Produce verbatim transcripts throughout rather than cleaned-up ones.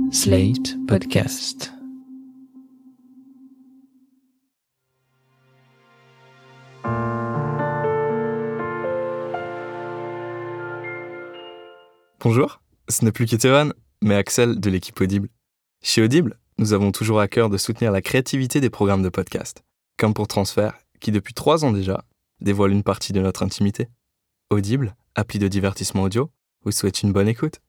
Slate Podcast. Bonjour, ce n'est plus Kétévan, mais Axel de l'équipe Audible. Chez Audible, nous avons toujours à cœur de soutenir la créativité des programmes de podcast, comme pour Transfert, qui depuis trois ans déjà, dévoile une partie de notre intimité. Audible, appli de divertissement audio, vous souhaite une bonne écoute.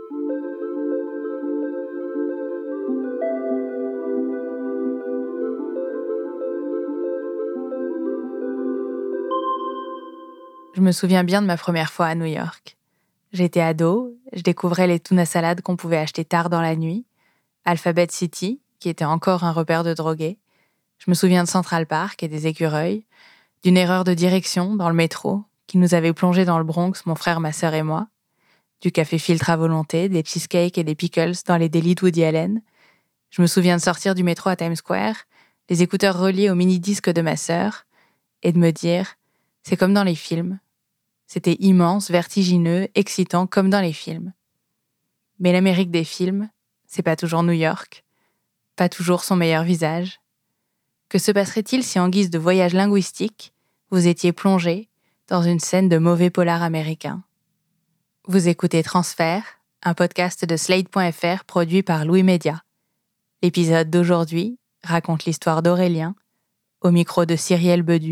Je me souviens bien de ma première fois à New York. J'étais ado, je découvrais les tuna salades qu'on pouvait acheter tard dans la nuit, Alphabet City, qui était encore un repère de drogués. Je me souviens de Central Park et des écureuils, d'une erreur de direction dans le métro qui nous avait plongés dans le Bronx, mon frère, ma sœur et moi, du café filtre à volonté, des cheesecakes et des pickles dans les délits de Woody Allen. Je me souviens de sortir du métro à Times Square, les écouteurs reliés au mini-disque de ma sœur, et de me dire « c'est comme dans les films ». C'était immense, vertigineux, excitant, comme dans les films. Mais l'Amérique des films, c'est pas toujours New York, pas toujours son meilleur visage. Que se passerait-il si, en guise de voyage linguistique, vous étiez plongé dans une scène de mauvais polar américain? Vous écoutez Transfert, un podcast de Slate point F R produit par Louis Média. L'épisode d'aujourd'hui raconte l'histoire d'Aurélien, au micro de Cyrielle Bedu.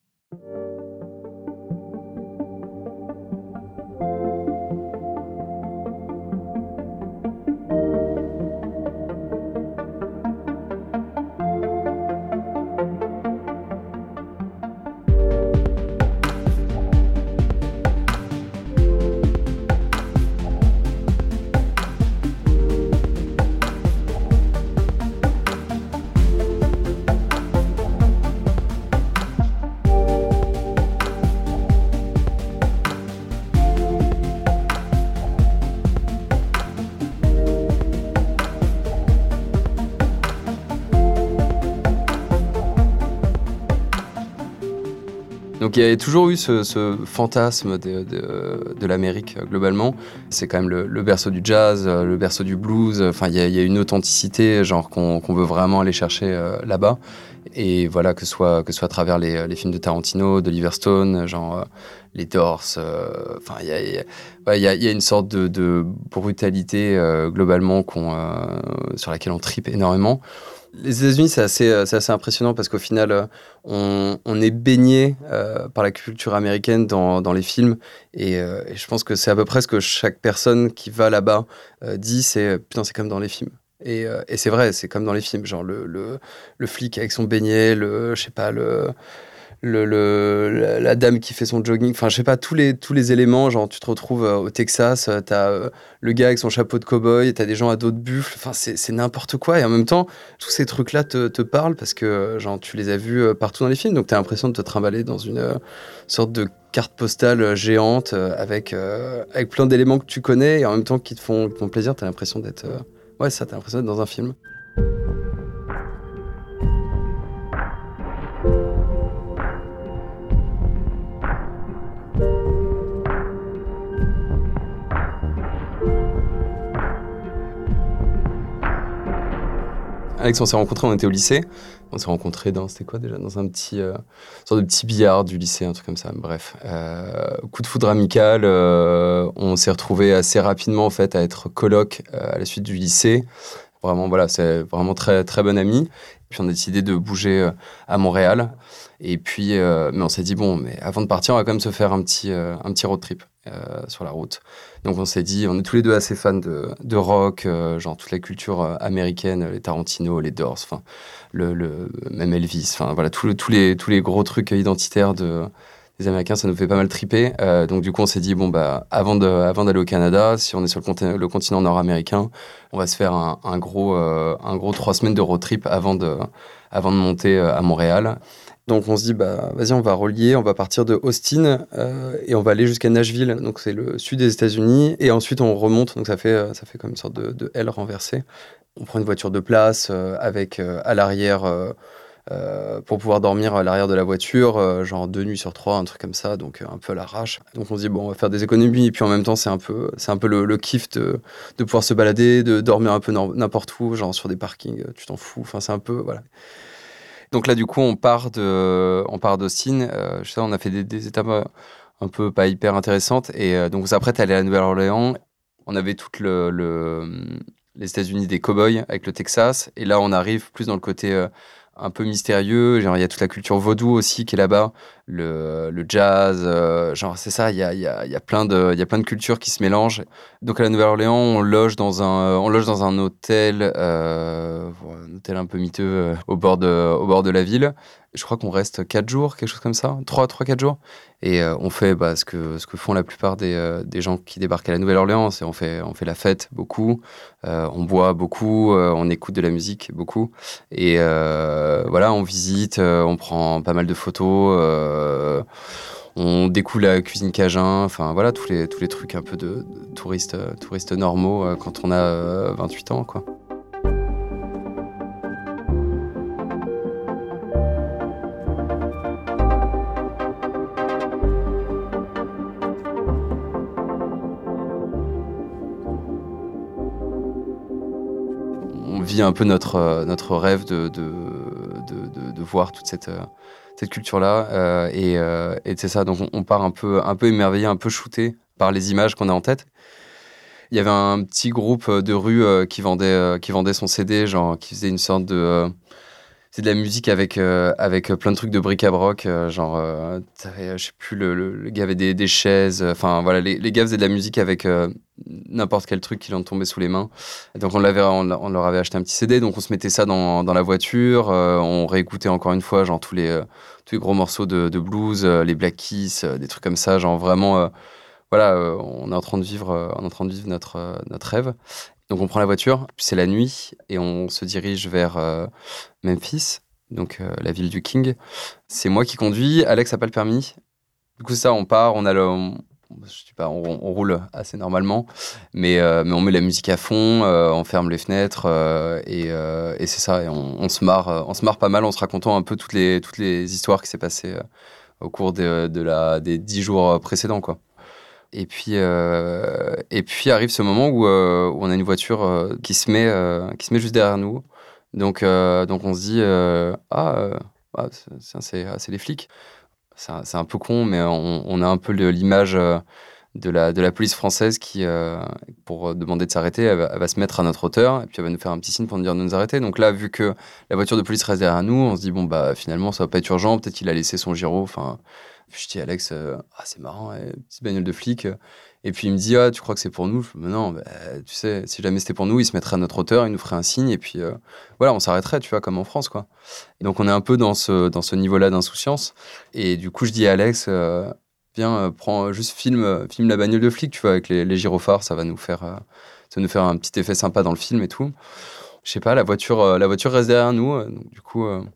Donc il y a toujours eu ce, ce fantasme de, de, de l'Amérique euh, globalement. C'est quand même le, le berceau du jazz, euh, le berceau du blues. Enfin, il y a, il y a une authenticité genre qu'on, qu'on veut vraiment aller chercher euh, là-bas. Et voilà, que ce soit que ce soit à travers les, les films de Tarantino, d'Oliver Stone, genre euh, les Doors. Euh, enfin, il y a, il y, a, ouais, il y, a, il y a une sorte de, de brutalité euh, globalement qu'on, euh, sur laquelle on tripe énormément. Les États-Unis, c'est assez, c'est assez impressionnant parce qu'au final, on, on est baigné euh, par la culture américaine dans, dans les films. Et, euh, et je pense que c'est à peu près ce que chaque personne qui va là-bas euh, dit, c'est « putain, c'est comme dans les films ». Et, euh, et c'est vrai, c'est comme dans les films. Genre le, le, le flic avec son beignet, le, je sais pas, le... Le, le, la, la dame qui fait son jogging, enfin je sais pas, tous les, tous les éléments, genre tu te retrouves euh, au Texas, euh, t'as euh, le gars avec son chapeau de cow-boy, t'as des gens à dos de buffle, enfin c'est, c'est n'importe quoi, et en même temps tous ces trucs là te, te parlent parce que euh, genre tu les as vus euh, partout dans les films, donc t'as l'impression de te trimballer dans une euh, sorte de carte postale euh, géante euh, avec, euh, avec plein d'éléments que tu connais et en même temps qui te font, qui te font plaisir, t'as l'impression d'être euh, ouais ça, t'as l'impression d'être dans un film. Alex, on s'est rencontrés, on était au lycée. On s'est rencontrés dans, c'était quoi déjà? Dans un petit, euh, sorte de petit billard du lycée, un truc comme ça. Bref, euh, coup de foudre amical. Euh, on s'est retrouvés assez rapidement en fait à être coloc euh, à la suite du lycée. Vraiment, voilà, c'est vraiment très très bon ami. Puis on a décidé de bouger euh, à Montréal. Et puis, euh, mais on s'est dit bon, mais avant de partir, on va quand même se faire un petit euh, un petit road trip euh, sur la route. Donc on s'est dit, on est tous les deux assez fans de, de rock, euh, genre toute la culture euh, américaine, les Tarantino, les Doors, enfin le, le même Elvis, enfin voilà tous tous les tous les gros trucs identitaires de des Américains, ça nous fait pas mal triper. Euh, donc du coup on s'est dit bon bah avant de avant d'aller au Canada, si on est sur le continent, le continent nord-américain, on va se faire un, un gros euh, un gros trois semaines de road trip avant de avant de monter euh, à Montréal. Donc on se dit, bah, vas-y, on va relier, on va partir de Austin euh, et on va aller jusqu'à Nashville, donc c'est le sud des États-Unis, et ensuite on remonte, donc ça fait, ça fait comme une sorte de, de L renversée. On prend une voiture de place euh, avec euh, à l'arrière euh, euh, pour pouvoir dormir à l'arrière de la voiture, euh, genre deux nuits sur trois, un truc comme ça, donc euh, un peu à l'arrache. Donc on se dit, bon, on va faire des économies, et puis en même temps, c'est un peu, c'est un peu le, le kiff de, de pouvoir se balader, de dormir un peu n'importe où, genre sur des parkings, tu t'en fous, enfin c'est un peu, voilà. Donc là, du coup, on part de, on part d'Austin, euh, je sais, on a fait des, des étapes un peu pas hyper intéressantes, et euh, donc on s'apprête à aller à la Nouvelle-Orléans. On avait toutes le, le, les États-Unis des cow-boys avec le Texas, et là, on arrive plus dans le côté euh, un peu mystérieux, genre il y a toute la culture vaudou aussi qui est là-bas, le, le jazz, euh, genre c'est ça, il y a, y, a, y, a plein de, y a plein de cultures qui se mélangent. Donc à la Nouvelle-Orléans, on loge dans un, on loge dans un hôtel, euh, un hôtel un peu miteux euh, au, bord de, au bord de la ville. Je crois qu'on reste quatre jours, quelque chose comme ça, trois, quatre jours. Et euh, on fait bah, ce, que, ce que font la plupart des, euh, des gens qui débarquent à la Nouvelle-Orléans. C'est on fait, on fait la fête beaucoup, euh, on boit beaucoup, euh, on écoute de la musique beaucoup. Et euh, voilà, on visite, euh, on prend pas mal de photos, euh, on découvre la cuisine cajun, enfin voilà, tous les, tous les trucs un peu de, de touristes, euh, touristes normaux euh, quand on a euh, vingt-huit ans, quoi. On vit un peu notre, notre rêve de, de, de, de, de voir toute cette, cette culture-là. Euh, et, euh, et c'est ça, donc on, on part un peu, un peu émerveillé, un peu shooté par les images qu'on a en tête. Il y avait un petit groupe de rue euh, qui, vendait, euh, qui vendait son C D, genre, qui faisait une sorte de... Euh, c'est de la musique avec, euh, avec plein de trucs de bric-à-broc, euh, genre, euh, je sais plus, le, le, le gars avait des, des chaises, enfin voilà, les, les gars faisaient de la musique avec euh, n'importe quel truc qui leur tombait sous les mains. Et donc on, l'avait, on, on leur avait acheté un petit C D, donc on se mettait ça dans, dans la voiture, euh, on réécoutait encore une fois, genre tous les, euh, tous les gros morceaux de, de blues, euh, les Black Keys, euh, des trucs comme ça, genre vraiment, euh, voilà, euh, on est en train de vivre, euh, on est en train de vivre notre, euh, notre rêve. Donc on prend la voiture, puis c'est la nuit, et on se dirige vers euh, Memphis, donc euh, la ville du King. C'est moi qui conduis, Alex n'a pas le permis. Du coup, c'est ça, on part, on a le... On, je sais pas, on, on roule assez normalement, mais, euh, mais on met la musique à fond, euh, on ferme les fenêtres, euh, et, euh, et c'est ça, et on, on, se marre, on se marre pas mal en se racontant un peu toutes les, toutes les histoires qui s'est passées euh, au cours de, de la, des dix jours précédents, quoi. Et puis, euh, et puis arrive ce moment où, euh, où on a une voiture euh, qui, se met, euh, qui se met juste derrière nous. Donc, euh, donc on se dit euh, ah, euh, ah c'est, c'est, c'est les flics. C'est un, c'est un peu con, mais on, on a un peu le, l'image euh, de, la, de la police française qui, euh, pour demander de s'arrêter, elle va, elle va se mettre à notre hauteur et puis elle va nous faire un petit signe pour nous dire de nous arrêter. Donc là, vu que la voiture de police reste derrière nous, on se dit bon, bah finalement, ça va pas être urgent. Peut-être qu'il a laissé son gyro. Enfin. Puis je dis à Alex, euh, ah, c'est marrant, ouais, petite bagnole de flic. Et puis il me dit, ah, tu crois que c'est pour nous? Je dis, mais non, bah, tu sais, si jamais c'était pour nous, il se mettrait à notre hauteur, il nous ferait un signe, et puis euh, voilà, on s'arrêterait, tu vois, comme en France, quoi. Et donc on est un peu dans ce, dans ce niveau-là d'insouciance. Et du coup, je dis à Alex, euh, viens, euh, prends, juste filme, euh, filme la bagnole de flic, tu vois, avec les, les gyrophares, ça va nous faire, euh, ça va nous faire un petit effet sympa dans le film et tout. Je sais pas, la voiture, euh, la voiture reste derrière nous, euh, donc du coup. Euh,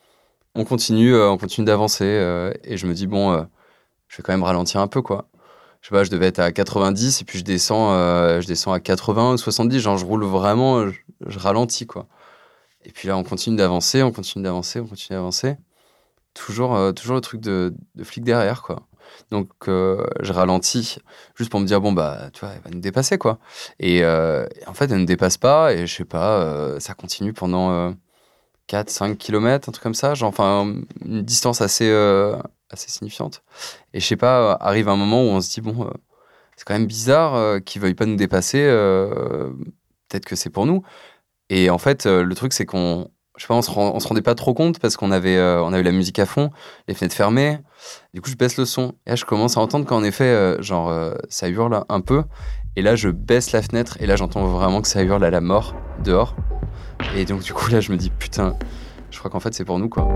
On continue, euh, on continue d'avancer euh, et je me dis, bon, euh, je vais quand même ralentir un peu, quoi. Je sais pas, je devais être à quatre-vingt-dix et puis je descends, euh, je descends à quatre-vingts ou soixante-dix, genre je roule vraiment, je, je ralentis, quoi. Et puis là, on continue d'avancer, on continue d'avancer, on continue d'avancer. Toujours, euh, toujours le truc de, de flic derrière, quoi. Donc, euh, je ralentis juste pour me dire, bon, bah, tu vois, elle va nous dépasser, quoi. Et, euh, et en fait, elle ne dépasse pas et je sais pas, euh, ça continue pendant... Euh, quatre à cinq kilomètres, un truc comme ça, genre, enfin, une distance assez, euh, assez signifiante. Et je sais pas, arrive un moment où on se dit, bon, euh, c'est quand même bizarre euh, qu'ils veuillent pas nous dépasser, euh, peut-être que c'est pour nous. Et en fait, euh, le truc, c'est qu'on, je sais pas, on se, rend, on se rendait pas trop compte parce qu'on avait, euh, on avait la musique à fond, les fenêtres fermées. Du coup, je baisse le son. Et là, je commence à entendre qu'en effet, euh, genre, euh, ça hurle un peu. Et là, je baisse la fenêtre et là, j'entends vraiment que ça hurle à la mort dehors. Et donc du coup là je me dis putain, je crois qu'en fait c'est pour nous, quoi.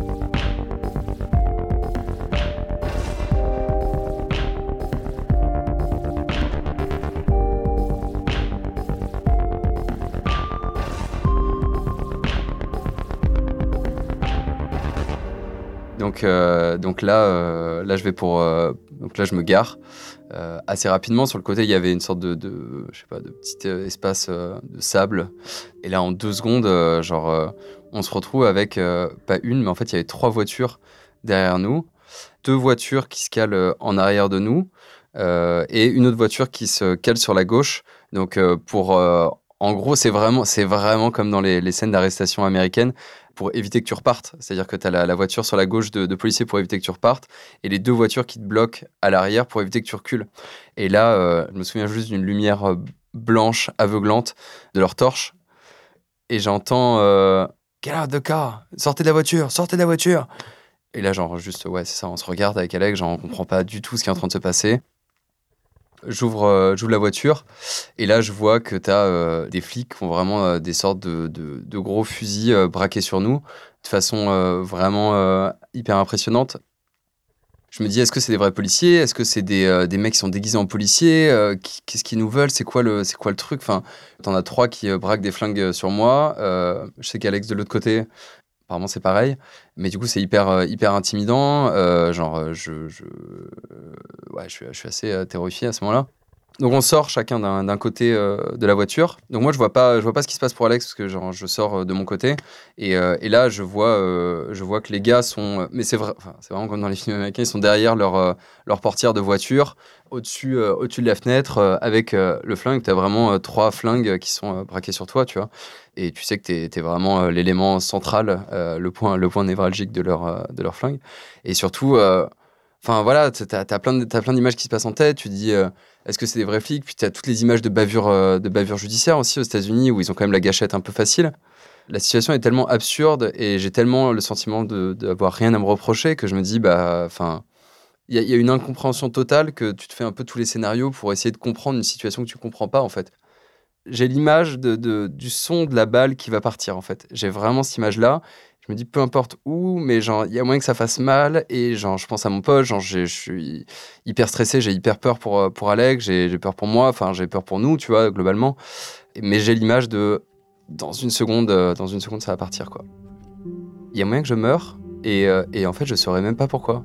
Donc, euh, donc là, euh, là je vais pour, euh, donc là je me gare. Euh, assez rapidement, sur le côté, il y avait une sorte de, de je sais pas, de petit euh, espace euh, de sable. Et là, en deux secondes, euh, genre, euh, on se retrouve avec, euh, pas une, mais en fait, il y avait trois voitures derrière nous, deux voitures qui se calent en arrière de nous, euh, et une autre voiture qui se cale sur la gauche. Donc, euh, pour, euh, en gros, c'est vraiment, c'est vraiment comme dans les, les scènes d'arrestation américaines, pour éviter que tu repartes. C'est-à-dire que tu as la, la voiture sur la gauche de, de policiers pour éviter que tu repartes, et les deux voitures qui te bloquent à l'arrière pour éviter que tu recules. Et là, euh, je me souviens juste d'une lumière blanche, aveuglante, de leur torche, et j'entends euh, « Get out of the car! Sortez de la voiture! Sortez de la voiture !» Et là, genre, juste, ouais, c'est ça, on se regarde avec Alex, genre, on comprend pas du tout ce qui est en train de se passer. J'ouvre, euh, j'ouvre la voiture, et là, je vois que t'as euh, des flics qui ont vraiment euh, des sortes de, de, de gros fusils euh, braqués sur nous, de façon euh, vraiment euh, hyper impressionnante. Je me dis, est-ce que c'est des vrais policiers? Est-ce que c'est des, euh, des mecs qui sont déguisés en policiers? euh, qui, Qu'est-ce qu'ils nous veulent? C'est quoi le, c'est quoi le truc? Enfin, t'en as trois qui euh, braquent des flingues sur moi. Euh, je sais qu'Alex, de l'autre côté, apparemment, c'est pareil. Mais du coup, c'est hyper, euh, hyper intimidant. Euh, genre, je, je, euh, ouais, je, suis, je suis assez euh, terrifié à ce moment-là. Donc, on sort chacun d'un, d'un côté euh, de la voiture. Donc, moi, je vois pas, je vois pas ce qui se passe pour Alex parce que genre, je sors de mon côté. Et, euh, et là, je vois, euh, je vois que les gars sont. Mais c'est vrai, enfin, c'est vraiment comme dans les films américains, ils sont derrière leur, euh, leur portière de voiture, au-dessus, euh, au-dessus de la fenêtre, euh, avec euh, le flingue. Tu as vraiment euh, trois flingues qui sont euh, braqués sur toi, tu vois. Et tu sais que tu es vraiment euh, l'élément central, euh, le, point, le point névralgique de leur, euh, de leur flingue. Et surtout, enfin euh, voilà, tu as plein, plein d'images qui se passent en tête. Tu te dis, euh, est-ce que c'est des vrais flics? Puis tu as toutes les images de bavures euh, de bavure judiciaires aussi aux États-Unis, où ils ont quand même la gâchette un peu facile. La situation est tellement absurde et j'ai tellement le sentiment de, d'avoir rien à me reprocher que je me dis, bah, enfin, il y, y a une incompréhension totale que tu te fais un peu tous les scénarios pour essayer de comprendre une situation que tu comprends pas, en fait. J'ai l'image de, de, du son de la balle qui va partir, en fait. J'ai vraiment cette image-là. Je me dis, peu importe où, mais genre, il y a moyen que ça fasse mal. Et genre, je pense à mon pote, genre, je suis hyper stressé, j'ai hyper peur pour, pour Alex, j'ai, j'ai peur pour moi, enfin, j'ai peur pour nous, tu vois, globalement. Mais j'ai l'image de, dans une seconde, dans une seconde, ça va partir, quoi. Il y a moyen que je meure, et, et en fait, je saurais même pas pourquoi.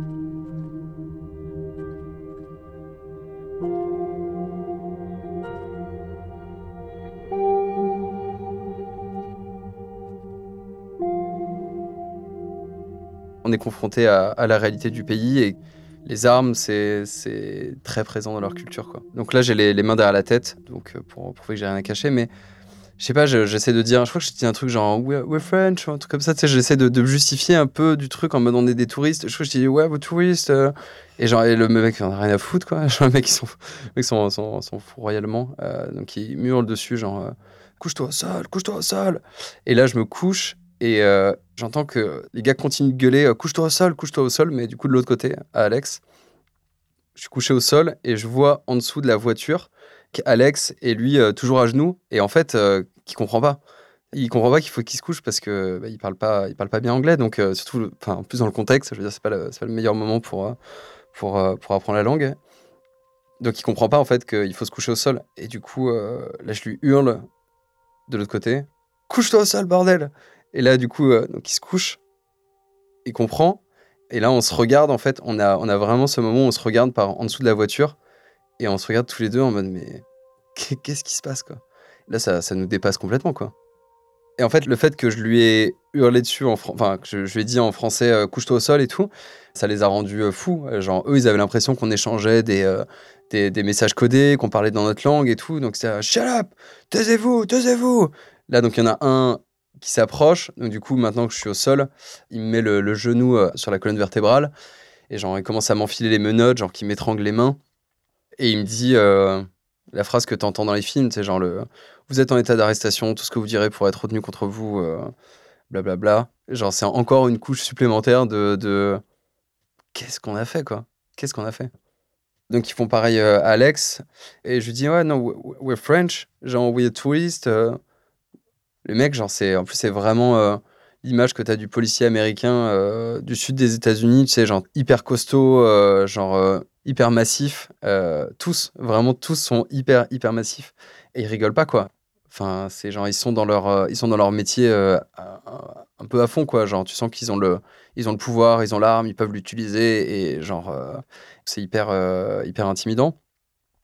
On est confronté à, à la réalité du pays et les armes, c'est, c'est très présent dans leur culture, quoi. Donc là, j'ai les, les mains derrière la tête, donc pour prouver que j'ai rien à cacher, mais je sais pas, je, j'essaie de dire, je crois que je dis un truc genre we're, we're French ou un truc comme ça, tu sais, j'essaie de, de justifier un peu du truc en me demandant des touristes. Je crois que je dis ouais, vous touristes. Euh, et genre, et le mec, on a rien à foutre, quoi. Genre, les mecs, ils sont, les mecs sont, sont, sont fous royalement, euh, donc ils hurlent dessus, genre euh, couche-toi au sol, couche-toi au sol. Et là, je me couche. Et euh, j'entends que les gars continuent de gueuler euh, couche-toi au sol, couche-toi au sol, mais du coup de l'autre côté, à Alex, je suis couché au sol et je vois en dessous de la voiture qu'Alex est lui euh, toujours à genoux et en fait, euh, qui comprend pas. Il comprend pas qu'il faut qu'il se couche parce que bah, il parle pas, il parle pas bien anglais, donc euh, surtout, enfin en plus dans le contexte, je veux dire c'est pas le, c'est pas le meilleur moment pour euh, pour euh, pour apprendre la langue. Donc il comprend pas en fait qu'il faut se coucher au sol et du coup euh, là je lui hurle de l'autre côté, couche-toi au sol bordel. Et là, du coup, euh, donc il se couche, il comprend. Et là, on se regarde, en fait, on a, on a vraiment ce moment où on se regarde par en dessous de la voiture. Et on se regarde tous les deux en mode, mais qu'est-ce qui se passe, quoi? Là, ça, ça nous dépasse complètement, quoi. Et en fait, le fait que je lui ai hurlé dessus, en fran- enfin, que je, je lui ai dit en français, euh, couche-toi au sol et tout, ça les a rendus euh, fous. Genre, eux, ils avaient l'impression qu'on échangeait des, euh, des, des messages codés, qu'on parlait dans notre langue et tout. Donc, c'était, shut up, taisez-vous, taisez-vous. Là, donc, il y en a un qui s'approche. Donc, du coup, maintenant que je suis au sol, il me met le, le genou euh, sur la colonne vertébrale. Et genre, il commence à m'enfiler les menottes, genre, qui m'étrangle les mains. Et il me dit euh, la phrase que tu entends dans les films, c'est genre le « Vous êtes en état d'arrestation, tout ce que vous direz pourrait être retenu contre vous, euh, blablabla ». Genre, c'est encore une couche supplémentaire de, de... Qu'est-ce qu'on a fait, quoi? Qu'est-ce qu'on a fait? Donc, ils font pareil euh, à Alex. Et je lui dis « Ouais, non, we're French. Genre, we're tourists. Euh, » Le mec, genre, c'est, en plus, c'est vraiment euh, l'image que tu as du policier américain euh, du sud des États-Unis, tu sais, genre hyper costaud, euh, genre euh, hyper massif. Euh, tous, vraiment, tous sont hyper, hyper massifs. Et ils rigolent pas, quoi. Enfin, c'est genre, ils sont dans leur, euh, ils sont dans leur métier euh, un, un peu à fond, quoi. Genre, tu sens qu'ils ont le, ils ont le pouvoir, ils ont l'arme, ils peuvent l'utiliser. Et genre, euh, c'est hyper, euh, hyper intimidant.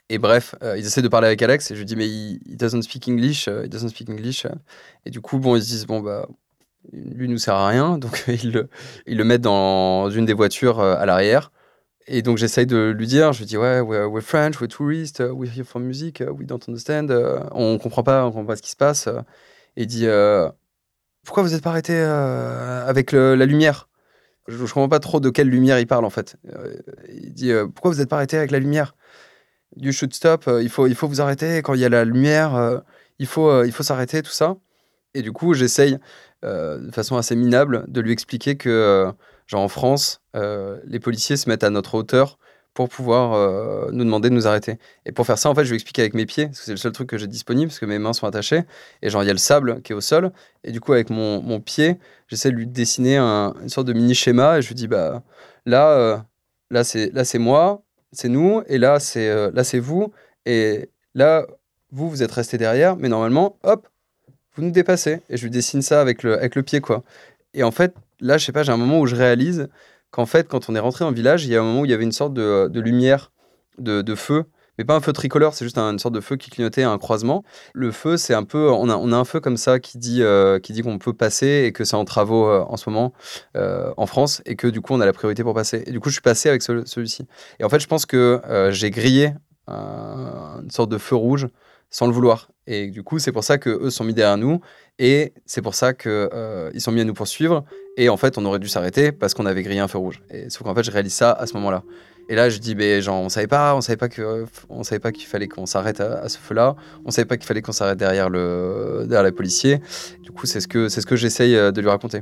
Et bref, euh, ils essaient de parler avec Alex et je lui dis mais il, il doesn't speak English, uh, il doesn't speak English. Et du coup, bon, ils se disent bon bah lui nous sert à rien, donc ils le, ils le mettent dans une des voitures euh, à l'arrière. Et donc j'essaye de lui dire, je lui dis ouais, we're, we're French, we're tourists, uh, we're here for music, uh, we don't understand, uh, on comprend pas, on comprend pas ce qui se passe. Uh. Et il dit euh, pourquoi vous êtes pas arrêté euh, avec le, la lumière? Je, je comprends pas trop de quelle lumière il parle en fait. Euh, il dit euh, pourquoi vous êtes pas arrêté avec la lumière? You should stop, uh, il faut, il faut vous arrêter quand il y a la lumière, uh, il faut, uh, il faut s'arrêter, tout ça. Et du coup j'essaye euh, de façon assez minable de lui expliquer que euh, genre en France, euh, les policiers se mettent à notre hauteur pour pouvoir euh, nous demander de nous arrêter. Et pour faire ça, en fait, je vais expliquer avec mes pieds, parce que c'est le seul truc que j'ai disponible, parce que mes mains sont attachées. Et genre, il y a le sable qui est au sol. Et du coup, avec mon, mon pied, j'essaie de lui dessiner un, une sorte de mini-schéma. Et je lui dis, bah, là, euh, là, c'est, là, c'est moi, c'est nous. Et là, c'est, euh, là, c'est vous. Et là, vous, vous êtes restés derrière. Mais normalement, hop, vous nous dépassez. Et je lui dessine ça avec le, avec le pied, quoi. Et en fait, là, je sais pas, j'ai un moment où je réalise qu'en fait, quand on est rentré dans le village, il y a un moment où il y avait une sorte de, de lumière, de, de feu, mais pas un feu tricolore, c'est juste un, une sorte de feu qui clignotait à un croisement. Le feu, c'est un peu, on a, on a un feu comme ça qui dit, euh, qui dit qu'on peut passer et que c'est en travaux euh, en ce moment euh, en France et que du coup, on a la priorité pour passer. Et du coup, je suis passé avec ce, celui-ci. Et en fait, je pense que euh, j'ai grillé un, une sorte de feu rouge sans le vouloir. Et du coup, c'est pour ça qu'eux sont mis derrière nous. Et c'est pour ça qu'ils euh, sont mis à nous poursuivre. Et en fait, on aurait dû s'arrêter parce qu'on avait grillé un feu rouge. Et sauf qu'en fait, je réalise ça à ce moment-là. Et là, je dis, ben, genre, on savait pas, on savait pas que, on savait pas qu'il fallait qu'on s'arrête à, à ce feu-là. On savait pas qu'il fallait qu'on s'arrête derrière le, derrière les policiers. Du coup, c'est ce que, c'est ce que j'essaye de lui raconter.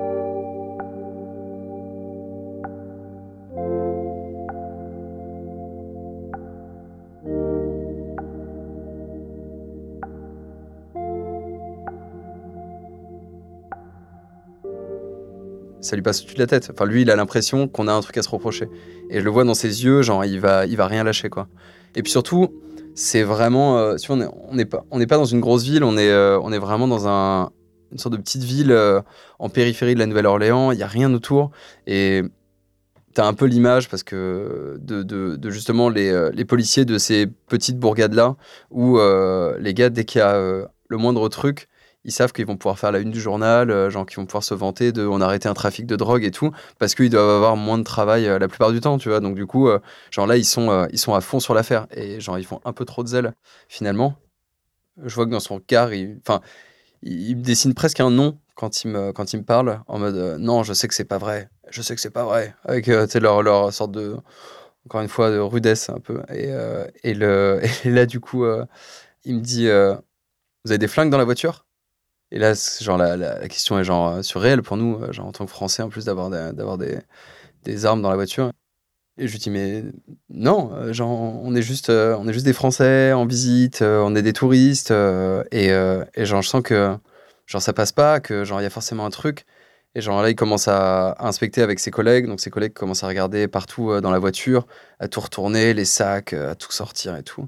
Ça lui passe au-dessus de la tête. Enfin, lui, il a l'impression qu'on a un truc à se reprocher. Et je le vois dans ses yeux, genre, il va, il va rien lâcher, quoi. Et puis surtout, c'est vraiment... Euh, si on n'est on est pas, on n'est pas dans une grosse ville, on est, euh, on est vraiment dans un, une sorte de petite ville euh, en périphérie de la Nouvelle-Orléans. Il n'y a rien autour. Et t'as un peu l'image, parce que de, de, de justement les, euh, les policiers de ces petites bourgades-là, où euh, les gars, dès qu'il y a euh, le moindre truc, ils savent qu'ils vont pouvoir faire la une du journal, euh, genre qu'ils vont pouvoir se vanter de on a arrêté un trafic de drogue et tout, parce qu'ils doivent avoir moins de travail euh, la plupart du temps, tu vois. Donc du coup, euh, genre là, ils sont, euh, ils sont à fond sur l'affaire et genre ils font un peu trop de zèle finalement. Je vois que dans son regard, il, enfin, il, il me dessine presque un nom quand il me, quand il me parle, en mode euh, non, je sais que c'est pas vrai, je sais que c'est pas vrai, avec euh, tu sais, leur, leur sorte de, encore une fois, de rudesse un peu. Et, euh, et, le, et là, du coup, euh, il me dit euh, vous avez des flingues dans la voiture? Et là, genre, la, la, la question est genre euh, surréelle pour nous, euh, genre, en tant que Français, en plus d'avoir, des, d'avoir des, des armes dans la voiture. Et je lui dis, mais non, euh, genre, on est, juste, euh, on est juste des Français en visite, euh, on est des touristes, euh, et, euh, et genre, je sens que genre, ça passe pas, que genre, il y a forcément un truc. Et genre, là, il commence à, à inspecter avec ses collègues, donc ses collègues commencent à regarder partout euh, dans la voiture, à tout retourner, les sacs, euh, à tout sortir et tout.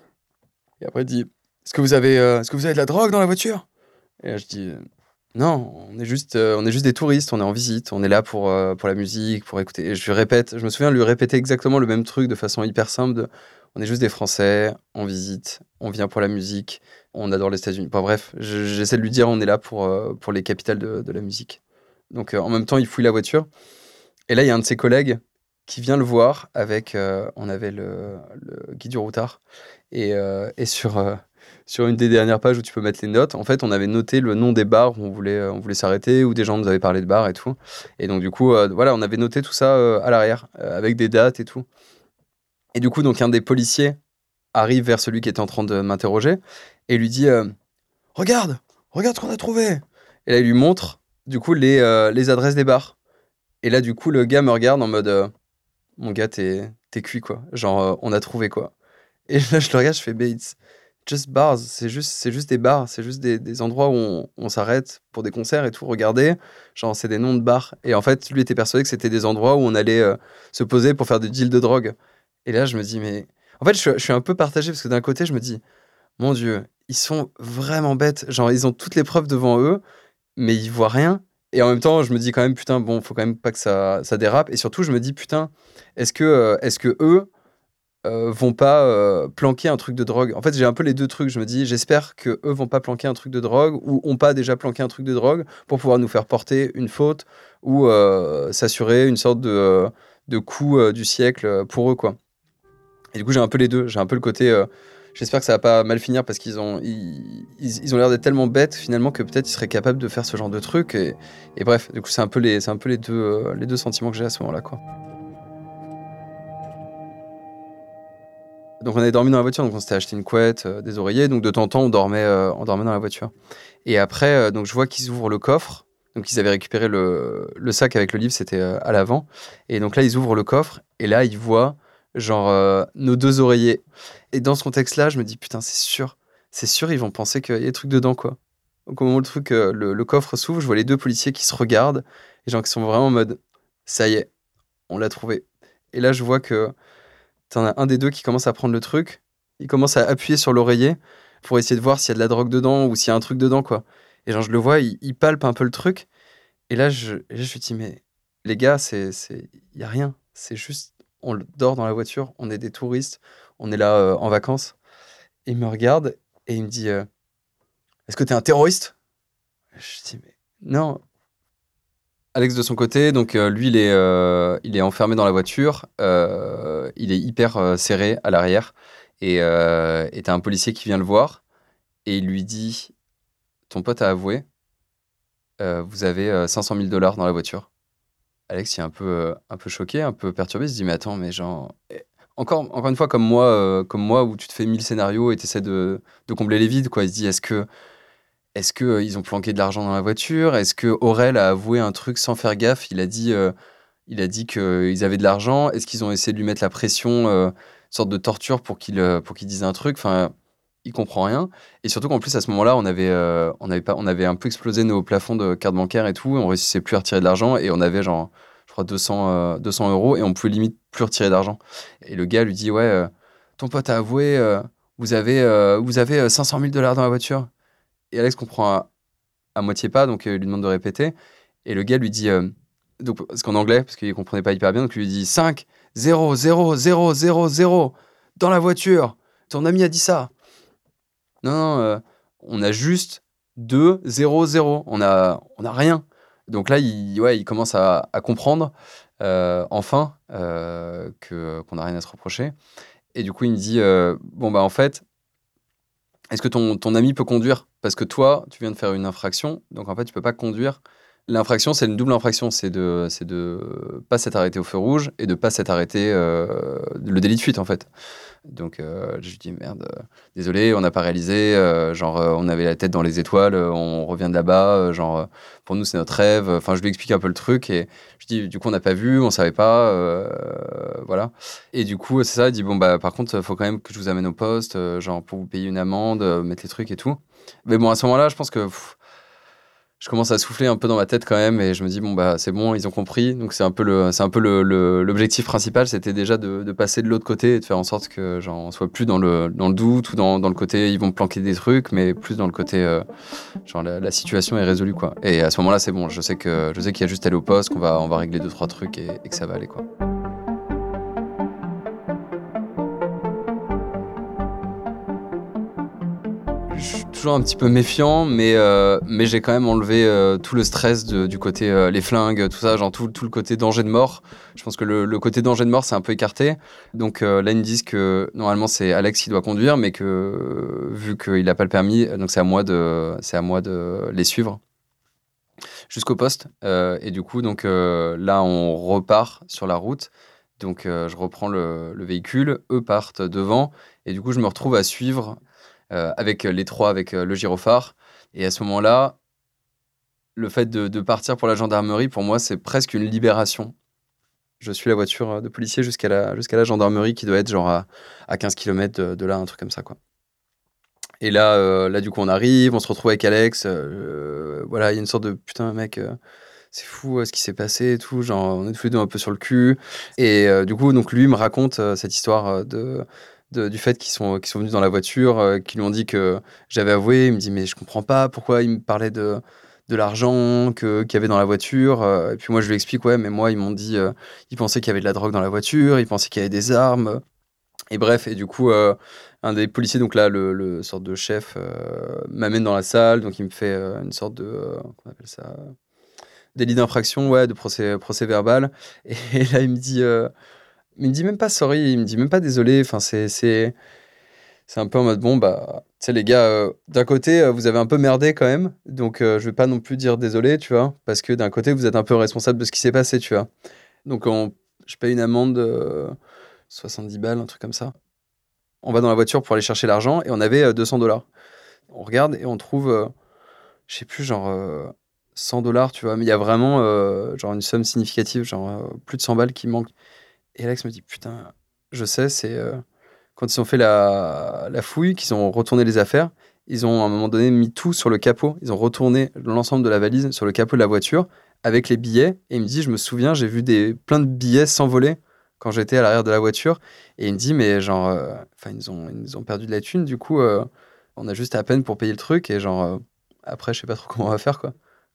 Et après, il dit, est-ce que vous avez, euh, est-ce que vous avez de la drogue dans la voiture? Et là, je dis non, on est juste, euh, on est juste des touristes, on est en visite, on est là pour, euh, pour la musique, pour écouter. Et je lui répète, je me souviens de lui répéter exactement le même truc de façon hyper simple. De, on est juste des Français, en visite, on vient pour la musique, on adore les États-Unis. Enfin, bref, je, j'essaie de lui dire on est là pour, euh, pour les capitales de, de la musique. Donc euh, en même temps, il fouille la voiture. Et là, il y a un de ses collègues qui vient le voir avec, euh, on avait le, le guide du routard. Et, euh, et sur... Euh, Sur une des dernières pages où tu peux mettre les notes, en fait, on avait noté le nom des bars où on voulait, on voulait s'arrêter, où des gens nous avaient parlé de bars et tout. Et donc, du coup, euh, voilà, on avait noté tout ça euh, à l'arrière, euh, avec des dates et tout. Et du coup, donc, un des policiers arrive vers celui qui était en train de m'interroger et lui dit euh, « Regarde, regarde ce qu'on a trouvé !» Et là, il lui montre, du coup, les, euh, les adresses des bars. Et là, du coup, le gars me regarde en mode euh, « Mon gars, t'es, t'es cuit, quoi. Genre, euh, on a trouvé, quoi. » Et là, je le regarde, je fais « Bates. » Just bars, c'est juste, c'est juste des bars, c'est juste des, des endroits où on, on s'arrête pour des concerts et tout. Regardez, genre c'est des noms de bars. Et en fait, lui était persuadé que c'était des endroits où on allait euh, se poser pour faire des deals de drogue. Et là, je me dis, mais... En fait, je, je suis un peu partagé parce que d'un côté, je me dis, mon Dieu, ils sont vraiment bêtes. Genre, ils ont toutes les preuves devant eux, mais ils voient rien. Et en même temps, je me dis quand même, putain, bon, faut quand même pas que ça, ça dérape. Et surtout, je me dis, putain, est-ce que, euh, est-ce que eux... euh, vont pas euh, planquer un truc de drogue. En fait, j'ai un peu les deux trucs. Je me dis, j'espère que eux vont pas planquer un truc de drogue ou ont pas déjà planqué un truc de drogue pour pouvoir nous faire porter une faute ou euh, s'assurer une sorte de, euh, de coup euh, du siècle pour eux, quoi. Et du coup, j'ai un peu les deux. J'ai un peu le côté... Euh, j'espère que ça va pas mal finir parce qu'ils ont, ils, ils, ils ont l'air d'être tellement bêtes, finalement, que peut-être ils seraient capables de faire ce genre de truc. Et, et bref, du coup, c'est un peu les, c'est un peu les deux, euh, les deux sentiments que j'ai à ce moment-là, quoi. Donc, on avait dormi dans la voiture. Donc, on s'était acheté une couette, euh, des oreillers. Donc, de temps en temps, on dormait, euh, on dormait dans la voiture. Et après, euh, donc, je vois qu'ils ouvrent le coffre. Donc, ils avaient récupéré le, le sac avec le livre, c'était euh, à l'avant. Et donc là, ils ouvrent le coffre. Et là, ils voient... genre euh, nos deux oreillers. Et dans ce contexte-là, je me dis, putain, c'est sûr, c'est sûr, ils vont penser qu'il y a des trucs dedans, quoi. Donc au moment où le, truc, euh, le, le coffre s'ouvre, je vois les deux policiers qui se regardent, et gens qui sont vraiment en mode, ça y est, on l'a trouvé. Et là, je vois que t'en as un des deux qui commence à prendre le truc, il commence à appuyer sur l'oreiller pour essayer de voir s'il y a de la drogue dedans ou s'il y a un truc dedans, quoi. Et genre, je le vois, il, il palpe un peu le truc, et là, je, et là, je me dis, mais les gars, c'est, c'est, y a rien, c'est juste... on dort dans la voiture, on est des touristes, on est là euh, en vacances. Et il me regarde et il me dit euh, est-ce que t'es un terroriste ? Je dis mais non. Alex de son côté, donc euh, lui il est, euh, il est enfermé dans la voiture, euh, il est hyper euh, serré à l'arrière et euh, et t'as un policier qui vient le voir et il lui dit ton pote a avoué, euh, vous avez euh, cinq cent mille dollars dans la voiture. Alex il est un peu, euh, un peu choqué, un peu perturbé. Il se dit, mais attends, mais genre... Encore, encore une fois, comme moi, euh, comme moi, où tu te fais mille scénarios et tu essaies de, de combler les vides, quoi. Il se dit, est-ce que, est-ce que euh, ils ont planqué de l'argent dans la voiture ? Est-ce que Aurel a avoué un truc sans faire gaffe ? Il a dit, euh, il a dit qu'ils avaient de l'argent. Est-ce qu'ils ont essayé de lui mettre la pression, euh, une sorte de torture pour qu'il, euh, pour qu'il dise un truc ? Enfin, il comprend rien. Et surtout qu'en plus, à ce moment-là, on avait, euh, on avait, pas, on avait un peu explosé nos plafonds de carte bancaire et tout. On réussissait plus à retirer de l'argent et on avait genre... je crois deux cents, euh, deux cents euros, et on pouvait limite plus retirer d'argent. Et le gars lui dit, ouais, euh, ton pote a avoué, euh, vous avez, euh, vous avez cinq cent mille dollars dans la voiture. Et Alex comprend à, à moitié pas, donc euh, il lui demande de répéter. Et le gars lui dit, euh, donc, parce qu'en anglais, parce qu'il comprenait pas hyper bien, donc il lui dit cinq, zéro, zéro, zéro, zéro, zéro, dans la voiture. Ton ami a dit ça. Non, non, euh, on a juste deux, zéro, zéro. On a, on a rien. Donc là, il, ouais, il commence à, à comprendre, euh, enfin, euh, que, qu'on n'a rien à se reprocher. Et du coup, il me dit, euh, bon, bah en fait, est-ce que ton, ton ami peut conduire ? Parce que toi, tu viens de faire une infraction, donc en fait, tu peux pas conduire. L'infraction, c'est une double infraction. C'est de c'est de pas s'être arrêté au feu rouge et de pas s'être arrêté, euh, le délit de fuite, en fait. Donc, euh, je lui dis, merde, euh, désolé, on n'a pas réalisé. Euh, genre, euh, on avait la tête dans les étoiles, euh, on revient de là-bas. Euh, genre, euh, pour nous, c'est notre rêve. Enfin, je lui explique un peu le truc et je dis, du coup, on n'a pas vu, on savait pas. Euh, voilà. Et du coup, c'est ça. Il dit, bon, bah, par contre, il faut quand même que je vous amène au poste, euh, genre, pour vous payer une amende, euh, mettre les trucs et tout. Mais bon, à ce moment-là, je pense que. Pff, je commence à souffler un peu dans ma tête quand même et je me dis bon bah c'est bon, ils ont compris. Donc c'est un peu le c'est un peu le, le l'objectif principal, c'était déjà de, de passer de l'autre côté et de faire en sorte que genre on soit plus dans le dans le doute ou dans, dans le côté ils vont me planquer des trucs, mais plus dans le côté euh, genre la, la situation est résolue, quoi. Et à ce moment-là c'est bon, je sais que je sais qu'il y a juste à aller au poste, qu'on va on va régler deux trois trucs et, et que ça va aller, quoi. Je suis toujours un petit peu méfiant, mais, euh, mais j'ai quand même enlevé euh, tout le stress de, du côté euh, les flingues, tout ça, genre tout, tout le côté danger de mort. Je pense que le, le côté danger de mort, c'est un peu écarté. Donc euh, là, ils me disent que normalement, c'est Alex qui doit conduire, mais que euh, vu qu'il n'a pas le permis, donc c'est à moi de, c'est à moi de les suivre jusqu'au poste. Euh, et du coup, donc euh, là, on repart sur la route. Donc euh, je reprends le, le véhicule, eux partent devant, et du coup, je me retrouve à suivre. Euh, avec les trois, avec euh, le gyrophare. Et à ce moment-là, le fait de, de partir pour la gendarmerie, pour moi, c'est presque une libération. Je suis la voiture de policier jusqu'à la, jusqu'à la gendarmerie qui doit être genre à, à quinze kilomètres de, de là, un truc comme ça, quoi. Et là, euh, là, du coup, on arrive, on se retrouve avec Alex. Euh, voilà, il y a une sorte de putain, mec, euh, c'est fou euh, ce qui s'est passé et tout. Genre, on est tous les deux un peu sur le cul. Et euh, du coup, donc, lui me raconte euh, cette histoire de. De, du fait qu'ils sont, qu'ils sont venus dans la voiture, euh, qu'ils lui ont dit que j'avais avoué. Il me dit, mais je comprends pas pourquoi il me parlait de, de l'argent que, qu'il y avait dans la voiture. Euh, et puis moi, je lui explique, ouais, mais moi, ils m'ont dit, euh, ils pensaient qu'il y avait de la drogue dans la voiture, ils pensaient qu'il y avait des armes. Et bref, et du coup, euh, un des policiers, donc là, le, le sorte de chef, euh, m'amène dans la salle, donc il me fait euh, une sorte de, euh, comment on appelle ça, délit d'infraction, ouais, de procès, procès verbal. Et, et là, il me dit, euh, il me dit même pas sorry, il me dit même pas désolé. Enfin, c'est, c'est, c'est un peu en mode, bon, bah, tu sais, les gars, euh, d'un côté, euh, vous avez un peu merdé quand même, donc euh, je vais pas non plus dire désolé, tu vois, parce que d'un côté, vous êtes un peu responsable de ce qui s'est passé, tu vois. Donc, on, je paye une amende de soixante-dix balles, un truc comme ça. On va dans la voiture pour aller chercher l'argent et on avait euh, deux cents dollars. On regarde et on trouve, euh, je sais plus, genre euh, cent dollars, tu vois, mais il y a vraiment euh, genre une somme significative, genre euh, plus de cent balles qui manquent. Et Alex me dit, putain, je sais, c'est euh, quand ils ont fait la, la fouille, qu'ils ont retourné les affaires, ils ont à un moment donné mis tout sur le capot, ils ont retourné l'ensemble de la valise sur le capot de la voiture avec les billets. Et il me dit, je me souviens, j'ai vu des, plein de billets s'envoler quand j'étais à l'arrière de la voiture. Et il me dit, mais genre, enfin, euh, ils, nous ont, ils nous ont perdu de la thune, du coup, euh, on a juste à peine pour payer le truc. Et genre, euh, après, je sais pas trop comment on va faire, quoi.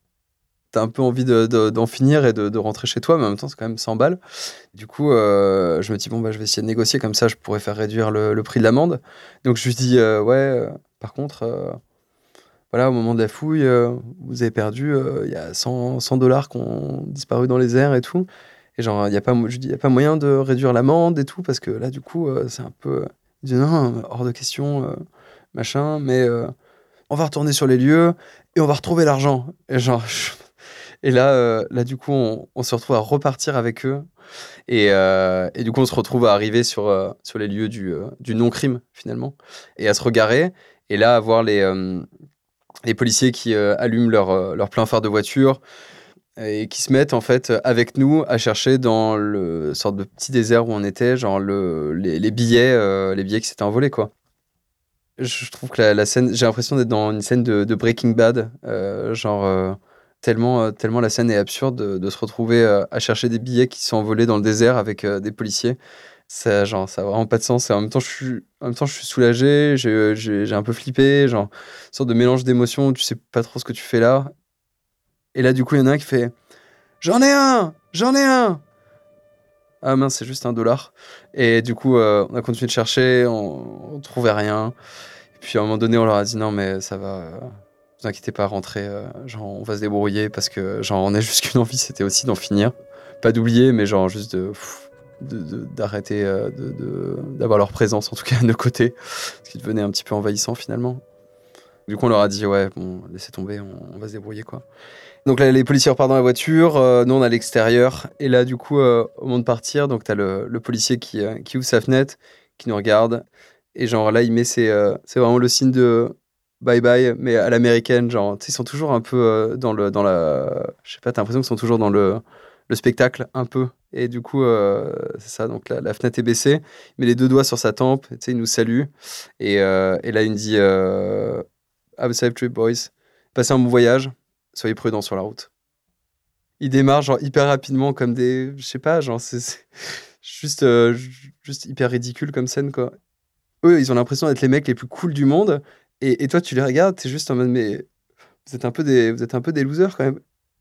T'as un peu envie de, de, d'en finir et de, de rentrer chez toi, mais en même temps, c'est quand même cent balles. Du coup, euh, je me dis, bon, bah, je vais essayer de négocier, comme ça, je pourrais faire réduire le, le prix de l'amende. Donc, je lui dis, euh, ouais, euh, par contre, euh, voilà, au moment de la fouille, euh, vous avez perdu, il y a cent dollars qui ont disparu dans les airs et tout. Et genre, il y a pas, je dis, il n'y a pas moyen de réduire l'amende et tout, parce que là, du coup, euh, c'est un peu. Il dit, non, hors de question, euh, machin, mais euh, on va retourner sur les lieux et on va retrouver l'argent. Et genre, je- et là, euh, là, du coup, on, on se retrouve à repartir avec eux. Et, euh, et du coup, on se retrouve à arriver sur, euh, sur les lieux du, euh, du non-crime, finalement, et à se regarer. Et là, à voir les, euh, les policiers qui euh, allument leur, euh, leur plein phare de voiture et qui se mettent, en fait, avec nous à chercher dans le sorte de petit désert où on était, genre le, les, les billets, euh, les billets qui s'étaient envolés, quoi. Je trouve que la, la scène, j'ai l'impression d'être dans une scène de, de Breaking Bad, euh, genre euh, tellement, euh, tellement la scène est absurde de, de se retrouver euh, à chercher des billets qui sont envolés dans le désert avec euh, des policiers. Ça, genre, ça a vraiment pas de sens. Et en même temps, je suis, en même temps, je suis soulagé, j'ai, j'ai, j'ai un peu flippé, genre, une sorte de mélange d'émotions, où tu sais pas trop ce que tu fais là. Et là, du coup, il y en a un qui fait J'en ai un J'en ai un Ah mince, c'est juste un dollar. Et du coup, euh, on a continué de chercher, on, on trouvait rien. Puis à un moment donné, on leur a dit non, mais ça va, euh, vous inquiétez pas, rentrez, euh, genre on va se débrouiller parce que genre on a juste qu'une envie, c'était aussi d'en finir, pas d'oublier, mais genre juste de, pff, de- de- d'arrêter euh, de, de- d'avoir leur présence en tout cas à nos côtés, ce qui devenait un petit peu envahissant finalement. Du coup, on leur a dit ouais, bon, laissez tomber, on, on va se débrouiller quoi. Donc là, les policiers repartent dans la voiture, euh, nous on est à l'extérieur, et là du coup, euh, au moment de partir, donc t'as le, le policier qui, euh, qui ouvre sa fenêtre, qui nous regarde, et genre là, il met ses, euh, c'est vraiment le signe de bye bye, mais à l'américaine, genre, tu sais, ils sont toujours un peu euh, dans le, dans la, je sais pas, t'as l'impression qu'ils sont toujours dans le, le spectacle, un peu, et du coup, euh, c'est ça, donc la, la fenêtre est baissée, il met les deux doigts sur sa tempe, tu sais, il nous salue, et, euh, et là, il me dit, euh, have a safe trip, boys, passez un bon voyage. Soyez prudents sur la route. Ils démarrent genre hyper rapidement comme des, je sais pas, genre c'est c'est juste euh, ju- juste hyper ridicule comme scène quoi. Eux, ils ont l'impression d'être les mecs les plus cool du monde et, et toi tu les regardes, t'es juste en mode mais vous êtes un peu des vous êtes un peu des losers quand même.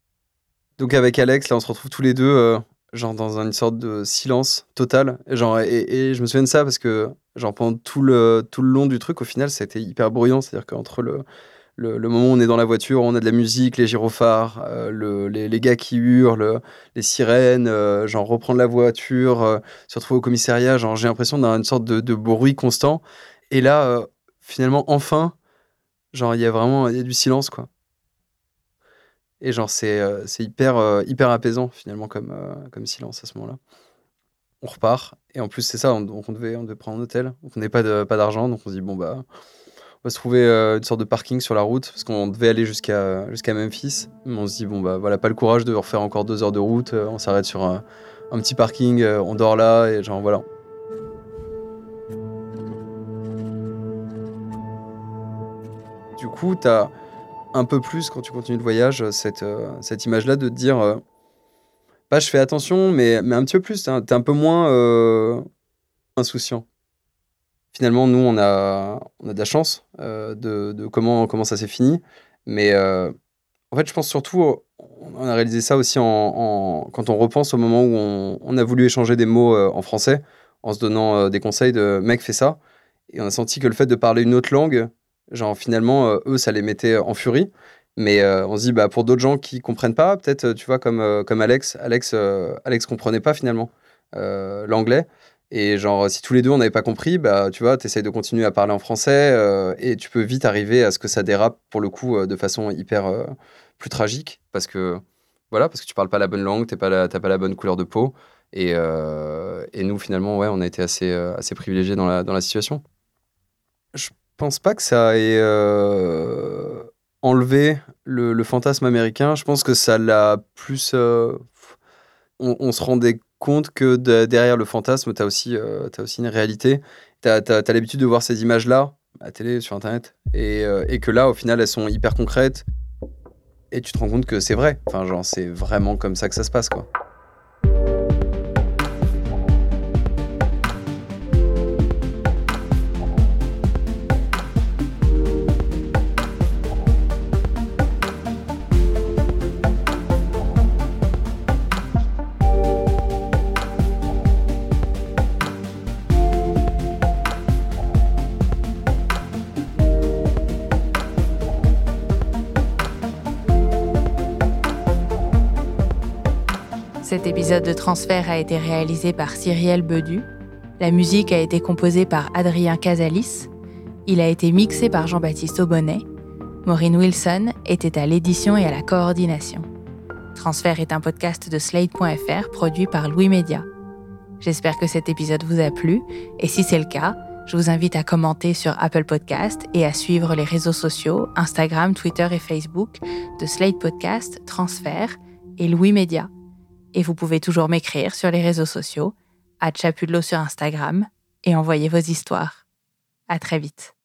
Donc avec Alex, là on se retrouve tous les deux euh, genre dans une sorte de silence total, et genre et, et je me souviens de ça parce que genre pendant tout le tout le long du truc au final, ça a été hyper bruyant, c'est-à-dire qu'entre le Le, le moment où on est dans la voiture, on a de la musique, les gyrophares, euh, le- les, les gars qui hurlent, les sirènes, euh, genre reprendre la voiture, euh, se retrouver au commissariat, genre j'ai l'impression d'une sorte de, de bruit constant. Et là, euh, finalement, enfin, genre il y a vraiment il y a du silence, quoi. Et genre c'est euh, c'est hyper, euh, hyper apaisant, finalement, comme, euh, comme silence à ce moment-là. On repart. Et en plus, c'est ça, on, donc on devait, on devait prendre un hôtel. Donc on n'avait pas de- pas d'argent, donc on se dit, bon, bah. On va se trouver euh, une sorte de parking sur la route parce qu'on devait aller jusqu'à jusqu'à Memphis. Mais on se dit, bon, bah voilà, pas le courage de refaire encore deux heures de route. Euh, on s'arrête sur un, un petit parking, euh, on dort là et genre voilà. Du coup, t'as un peu plus quand tu continues le voyage cette, euh, cette image-là de te dire, euh, bah je fais attention, mais, mais un petit peu plus, t'es un, t'es un peu moins euh, insouciant. Finalement, nous, on a, on a de la chance euh, de, de comment, comment ça s'est fini. Mais euh, en fait, je pense surtout, euh, on a réalisé ça aussi en, en- quand on repense au moment où on, on a voulu échanger des mots euh, en français. en se donnant euh, des conseils de « mec, fais ça ». Et on a senti que le fait de parler une autre langue, genre finalement, euh, eux, ça les mettait en furie. Mais euh, on se dit, bah, pour d'autres gens qui comprennent pas, peut-être, tu vois, comme, euh, comme Alex, Alex, euh, Alex comprenait pas finalement euh, l'anglais. Et genre, si tous les deux, on n'avait pas compris, bah, tu vois, t'essayes de continuer à parler en français euh, et tu peux vite arriver à ce que ça dérape, pour le coup, euh, de façon hyper euh, plus tragique. Parce que, voilà, parce que tu parles pas la bonne langue, t'es pas la, t'as pas la bonne couleur de peau. Et, euh, et nous, finalement, ouais, on a été assez, euh, assez privilégiés dans la, dans la situation. Je pense pas que ça ait... Euh... enlever le, le fantasme américain, je pense que ça l'a plus... Euh, on, on se rendait compte que de, derrière le fantasme, tu as aussi, euh, t'as aussi une réalité. Tu as l'habitude de voir ces images-là à la télé, sur Internet, et, euh, et que là, au final, elles sont hyper concrètes. Et tu te rends compte que c'est vrai. Enfin, genre, c'est vraiment comme ça que ça se passe, quoi. Cet épisode de Transfert a été réalisé par Cyrielle Bedu. La musique a été composée par Adrien Casalis. Il a été mixé par Jean-Baptiste Aubonnet. Maureen Wilson était à l'édition et à la coordination. Transfert est un podcast de Slate point F R produit par Louis Média. J'espère que cet épisode vous a plu et si c'est le cas, je vous invite à commenter sur Apple Podcast et à suivre les réseaux sociaux Instagram, Twitter et Facebook de Slate Podcast, Transfert et Louis Média. Et vous pouvez toujours m'écrire sur les réseaux sociaux, arobase chapudlo sur Instagram, et envoyer vos histoires. À très vite.